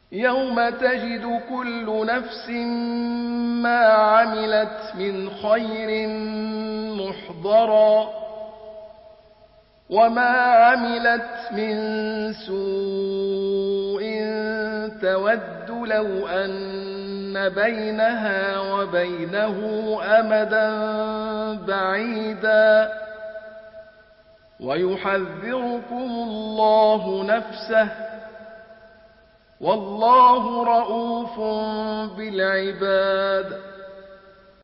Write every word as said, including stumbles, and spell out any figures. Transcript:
يوم تجد كل نفس ما عملت من خير محضرا وما عملت من سوء تود لو أن بينها وبينه أمدا بعيدا ويحذركم الله نفسه والله رءوف بالعباد